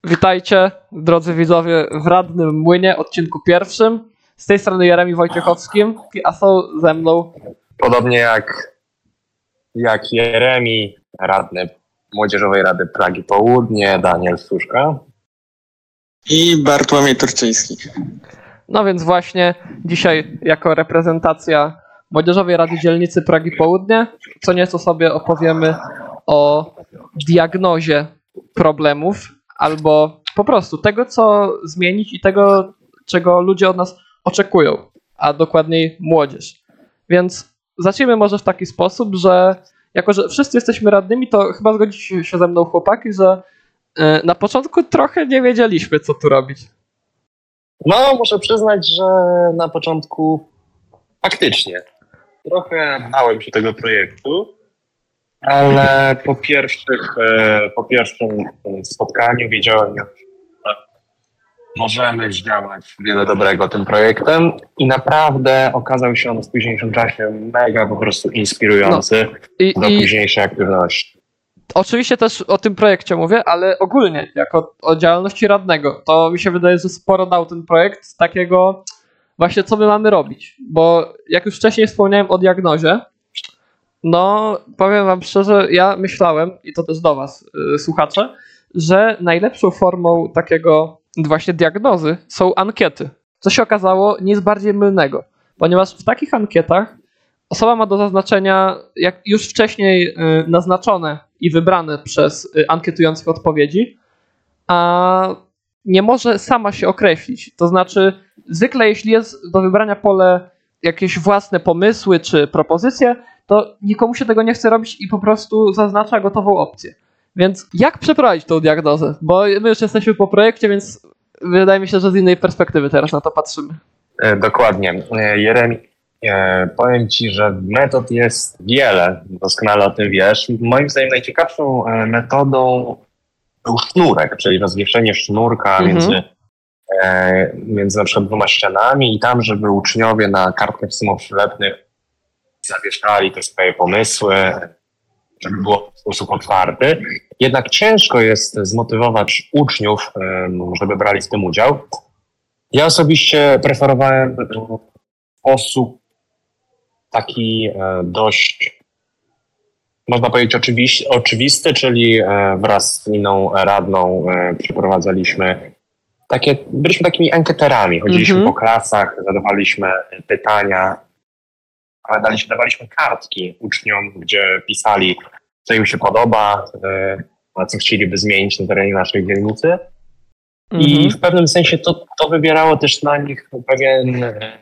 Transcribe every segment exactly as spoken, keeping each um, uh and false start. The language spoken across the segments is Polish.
Witajcie, drodzy widzowie, w Radnym Młynie, odcinku pierwszym. Z tej strony Jeremi Wojciechowskim, a są ze mną... Podobnie jak, jak Jeremi, radny Młodzieżowej Rady Pragi Południe, Daniel Suszka. I Bartłomiej Turczyński. No więc właśnie dzisiaj jako reprezentacja Młodzieżowej Rady Dzielnicy Pragi Południe co nieco sobie opowiemy o diagnozie problemów albo po prostu tego, co zmienić i tego, czego ludzie od nas oczekują, a dokładniej młodzież. Więc zacznijmy może w taki sposób, że jako, że wszyscy jesteśmy radnymi, to chyba zgodzicie się ze mną chłopaki, że na początku trochę nie wiedzieliśmy, co tu robić. No, muszę przyznać, że na początku faktycznie trochę bałem się tego projektu, ale po pierwszych, po pierwszym spotkaniu wiedziałem, że możemy zdziałać wiele dobrego tym projektem i naprawdę okazał się on w późniejszym czasie mega po prostu inspirujący no, i, do i... późniejszej aktywności. Oczywiście też o tym projekcie mówię, ale ogólnie jako o działalności radnego, to mi się wydaje, że sporo dał ten projekt z takiego właśnie co my mamy robić, bo jak już wcześniej wspomniałem o diagnozie, no powiem wam szczerze, ja myślałem, i to też do was yy, słuchacze, że najlepszą formą takiego właśnie diagnozy są ankiety. Co się okazało nic bardziej mylnego, ponieważ w takich ankietach osoba ma do zaznaczenia jak już wcześniej yy, naznaczone i wybrane przez yy, ankietujących odpowiedzi, a nie może sama się określić. To znaczy zwykle jeśli jest do wybrania pole jakieś własne pomysły czy propozycje, to nikomu się tego nie chce robić i po prostu zaznacza gotową opcję. Więc jak przeprowadzić tą diagnozę? Bo my już jesteśmy po projekcie, więc wydaje mi się, że z innej perspektywy teraz na to patrzymy. E, dokładnie. E, Jeremi, e, powiem Ci, że metod jest wiele, doskonale o tym wiesz. Moim zdaniem najciekawszą e, metodą był sznurek, czyli rozwieszenie sznurka mhm. między, e, między na przykład dwoma ścianami i tam, żeby uczniowie na kartkach samoprzylepnych zawieszali te swoje pomysły, żeby było w sposób otwarty. Jednak ciężko jest zmotywować uczniów, żeby brali w tym udział. Ja osobiście preferowałem sposób taki dość, można powiedzieć, oczywisty, oczywisty, czyli wraz z inną radną przeprowadzaliśmy takie, byliśmy takimi ankieterami, chodziliśmy mm-hmm. po klasach, zadawaliśmy pytania, daliśmy, dawaliśmy kartki uczniom, gdzie pisali, co im się podoba, a co chcieliby zmienić na terenie naszej dzielnicy. Mm-hmm. I w pewnym sensie to, to wywierało też na nich pewien,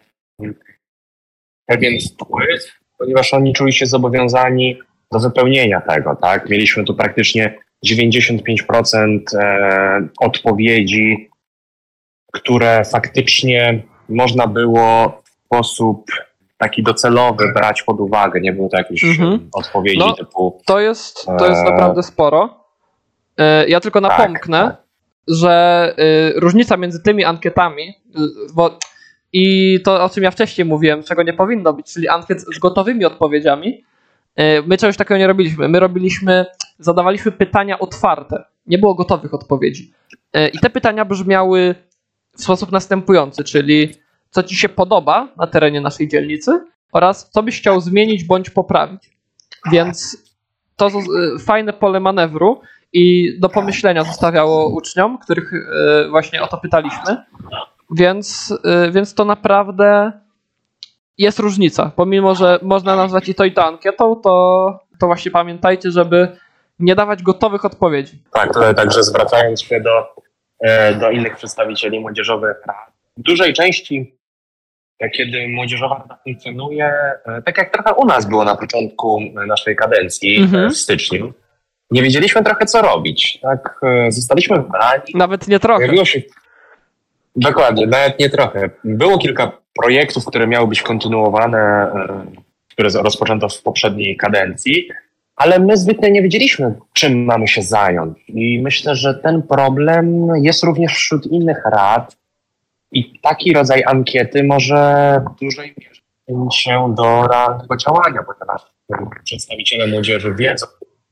pewien wpływ, ponieważ oni czuli się zobowiązani do wypełnienia tego, tak? Mieliśmy tu praktycznie dziewięćdziesiąt pięć procent odpowiedzi, które faktycznie można było w sposób taki docelowy brać pod uwagę, nie było to jakieś mm-hmm. odpowiedzi no, typu... To jest, to jest naprawdę sporo. Ja tylko napomknę, tak, tak. że różnica między tymi ankietami, bo i to, o czym ja wcześniej mówiłem, czego nie powinno być, czyli ankiet z gotowymi odpowiedziami, my czegoś takiego nie robiliśmy. My robiliśmy, zadawaliśmy pytania otwarte. Nie było gotowych odpowiedzi. I te pytania brzmiały w sposób następujący, czyli co ci się podoba na terenie naszej dzielnicy oraz co byś chciał zmienić bądź poprawić. Więc to fajne pole manewru i do pomyślenia zostawiało uczniom, których właśnie o to pytaliśmy. Więc, więc to naprawdę jest różnica. Pomimo, że można nazwać i to i to ankietą, to, to właśnie pamiętajcie, żeby nie dawać gotowych odpowiedzi. Tak, to także zwracając się do, do innych przedstawicieli młodzieżowych rad. W dużej części, kiedy młodzieżowa rada funkcjonuje, tak jak trochę u nas było na początku naszej kadencji mm-hmm. w styczniu, nie wiedzieliśmy trochę co robić. Tak, zostaliśmy wybrani. Nawet nie trochę. Pojawiło się... Dokładnie, nawet nie trochę. Było kilka projektów, które miały być kontynuowane, które rozpoczęto w poprzedniej kadencji, ale my zwykle nie wiedzieliśmy, czym mamy się zająć. I myślę, że ten problem jest również wśród innych rad i taki rodzaj ankiety może w dużej mierze przyczynić się do realnego działania, ponieważ przedstawiciele młodzieży wiedzą,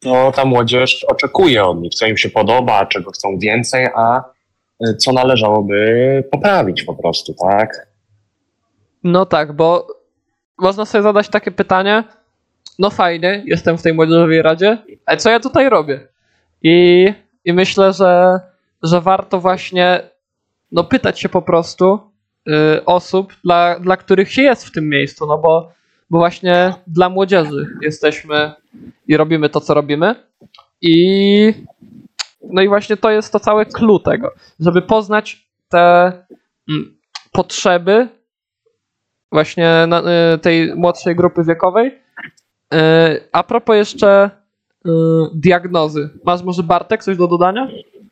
co ta młodzież oczekuje od nich, co im się podoba, czego chcą więcej, a co należałoby poprawić po prostu, tak? No tak, bo można sobie zadać takie pytanie, no fajnie, jestem w tej młodzieżowej radzie, ale co ja tutaj robię? I, i myślę, że, że warto właśnie no, pytać się po prostu y, osób, dla, dla których się jest w tym miejscu, no bo, bo właśnie dla młodzieży jesteśmy i robimy to, co robimy. I no i właśnie to jest to całe clue tego, żeby poznać te mm, potrzeby właśnie na, y, tej młodszej grupy wiekowej. Y, a propos jeszcze y, diagnozy. Masz może, Bartek, coś do dodania?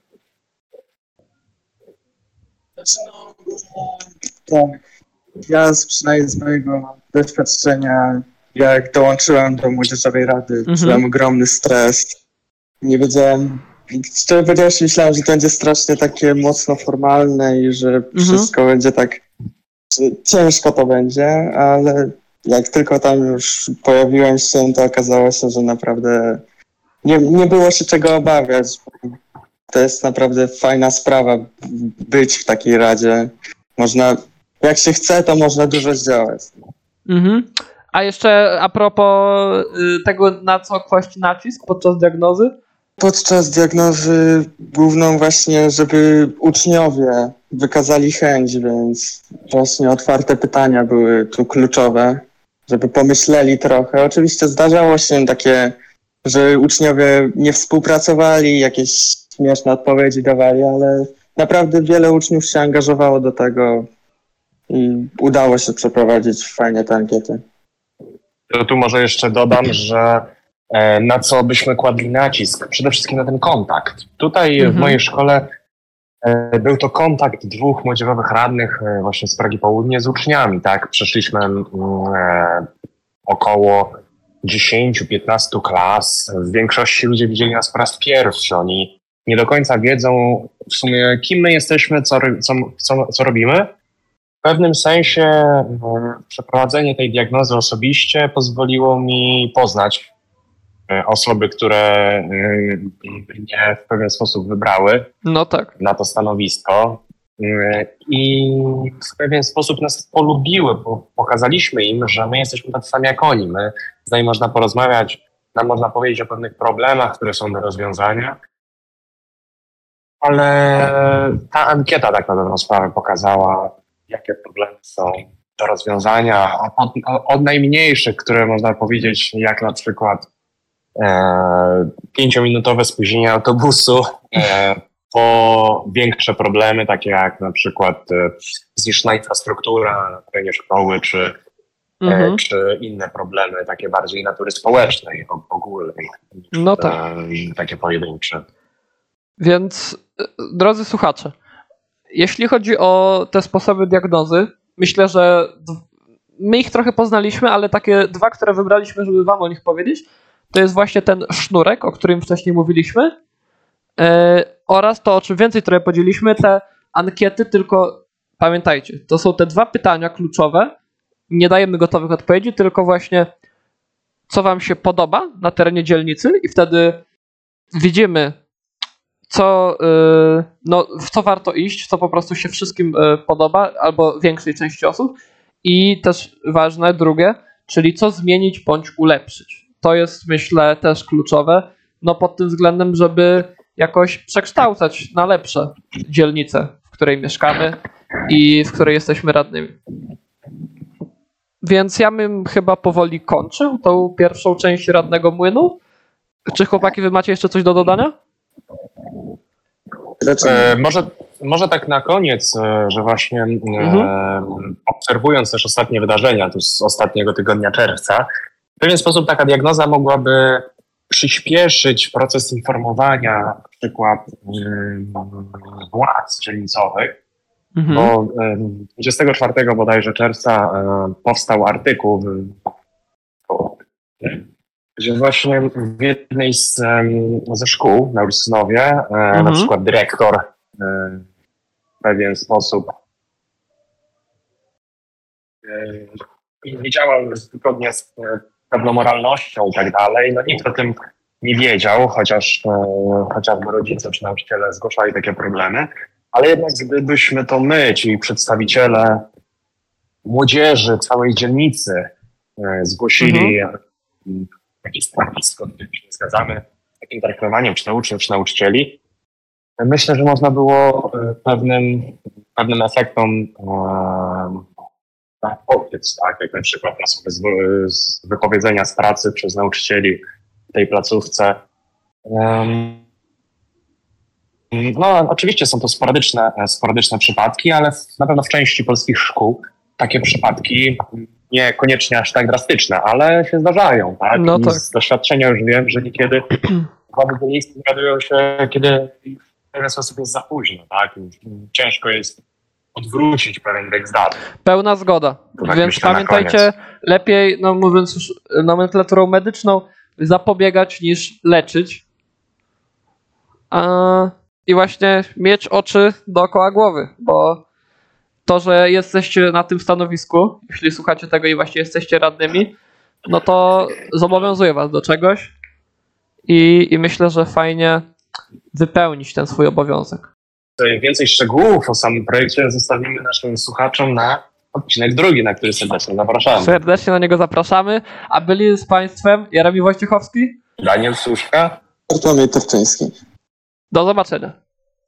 Tak. Ja z, przynajmniej z mojego doświadczenia, jak dołączyłem do Młodzieżowej Rady, Mhm. czułem ogromny stres. Nie wiedziałem, szczerze powiedziawszy, myślałem, że to będzie strasznie takie mocno formalne i że wszystko będzie tak, że ciężko to będzie, ale jak tylko tam już pojawiłem się, to okazało się, że naprawdę nie, nie było się czego obawiać. To jest naprawdę fajna sprawa być w takiej radzie. Można, jak się chce, to można dużo zdziałać. Mhm. A jeszcze a propos y, tego, na co kłaść nacisk podczas diagnozy? Podczas diagnozy główną właśnie, żeby uczniowie wykazali chęć, więc właśnie otwarte pytania były tu kluczowe, żeby pomyśleli trochę. Oczywiście zdarzało się takie, że uczniowie nie współpracowali, jakieś śmieszne odpowiedzi dawali, ale naprawdę wiele uczniów się angażowało do tego i udało się przeprowadzić fajnie te ankiety. To tu może jeszcze dodam, że e, na co byśmy kładli nacisk? Przede wszystkim na ten kontakt. Tutaj Mhm. w mojej szkole e, był to kontakt dwóch młodzieżowych radnych e, właśnie z Pragi Południe z uczniami, tak? Przeszliśmy mm, e, około dziesięć piętnaście klas. W większości ludzie widzieli nas po raz pierwszy. Oni nie do końca wiedzą w sumie, kim my jesteśmy, co, co, co, co robimy. W pewnym sensie e, przeprowadzenie tej diagnozy osobiście pozwoliło mi poznać e, osoby, które e, mnie w pewien sposób wybrały No tak. na to stanowisko e, i w pewien sposób nas polubiły, bo pokazaliśmy im, że my jesteśmy tacy sami jak oni. My, z nami można porozmawiać, nam można powiedzieć o pewnych problemach, które są do rozwiązania. Ale ta ankieta tak na dobrą sprawę pokazała, jakie problemy są do rozwiązania. Od, od najmniejszych, które można powiedzieć, jak na przykład e, pięciominutowe spóźnienie autobusu, e, po większe problemy, takie jak na przykład e, zniszczona infrastruktura na terenie szkoły, czy, Mhm. e, czy inne problemy takie bardziej natury społecznej, ogólnej, No tak. e, takie pojedyncze. Więc, y, drodzy słuchacze, jeśli chodzi o te sposoby diagnozy, myślę, że d- my ich trochę poznaliśmy, ale takie dwa, które wybraliśmy, żeby wam o nich powiedzieć, to jest właśnie ten sznurek, o którym wcześniej mówiliśmy, yy, oraz to, o czym więcej trochę podzieliliśmy, te ankiety, tylko pamiętajcie, to są te dwa pytania kluczowe, nie dajemy gotowych odpowiedzi, tylko właśnie co wam się podoba na terenie dzielnicy i wtedy widzimy, co, yy, no, w co warto iść, co po prostu się wszystkim yy, podoba, albo większej części osób. I też ważne, drugie, czyli co zmienić bądź ulepszyć. To jest, myślę, też kluczowe, no pod tym względem, żeby jakoś przekształcać na lepsze dzielnicę, w której mieszkamy i w której jesteśmy radnymi. Więc ja bym chyba powoli kończył tą pierwszą część Radnego Młynu. Czy chłopaki, wy macie jeszcze coś do dodania? E, może, może tak na koniec, e, że właśnie e, Mhm. obserwując też ostatnie wydarzenia tu z ostatniego tygodnia czerwca, w pewien sposób taka diagnoza mogłaby przyspieszyć proces informowania na przykład mm, władz dzielnicowych, Mhm. bo e, dwudziestego czwartego bodajże czerwca e, powstał artykuł w, gdzie właśnie w jednej z, em, ze szkół na Ursynowie e, Mhm. na przykład dyrektor e, w pewien sposób e, nie działał zgodnie z e, pewną moralnością i tak dalej. No nikt o tym nie wiedział, chociaż e, chociażby rodzice czy nauczyciele zgłaszali takie problemy, ale jednak gdybyśmy to my, czyli przedstawiciele młodzieży całej dzielnicy e, zgłosili mhm. jakieś stanowisko, które się nie zgadzamy z takim traktowaniem czy uczniów, czy nauczycieli, myślę, że można było pewnym, pewnym efektom e, opiec, tak, jak na przykład na z, z wypowiedzenia z pracy przez nauczycieli w tej placówce. Um, no, oczywiście są to sporadyczne, sporadyczne przypadki, ale w, na pewno w części polskich szkół takie przypadki niekoniecznie aż tak drastyczne, ale się zdarzają, tak? No tak. Z doświadczenia już wiem, że niekiedy władze miejsc zgadują się, kiedy w pewien sposób jest za późno, tak? Ciężko jest odwrócić pewien bieg zdarzeń. Pełna zgoda. Tak Więc myślę, pamiętajcie, lepiej, no mówiąc już nomenklaturą medyczną, zapobiegać niż leczyć. A, I właśnie mieć oczy dookoła głowy, bo to, że jesteście na tym stanowisku, jeśli słuchacie tego i właśnie jesteście radnymi, no to zobowiązuje was do czegoś i, i myślę, że fajnie wypełnić ten swój obowiązek. Więcej szczegółów o samym projekcie zostawimy naszym słuchaczom na odcinek drugi, na który serdecznie zapraszamy. Serdecznie na niego zapraszamy, a byli z Państwem Jeremi Wojciechowski, Daniel Suszka, Bartłomiej Torczyński. do zobaczenia.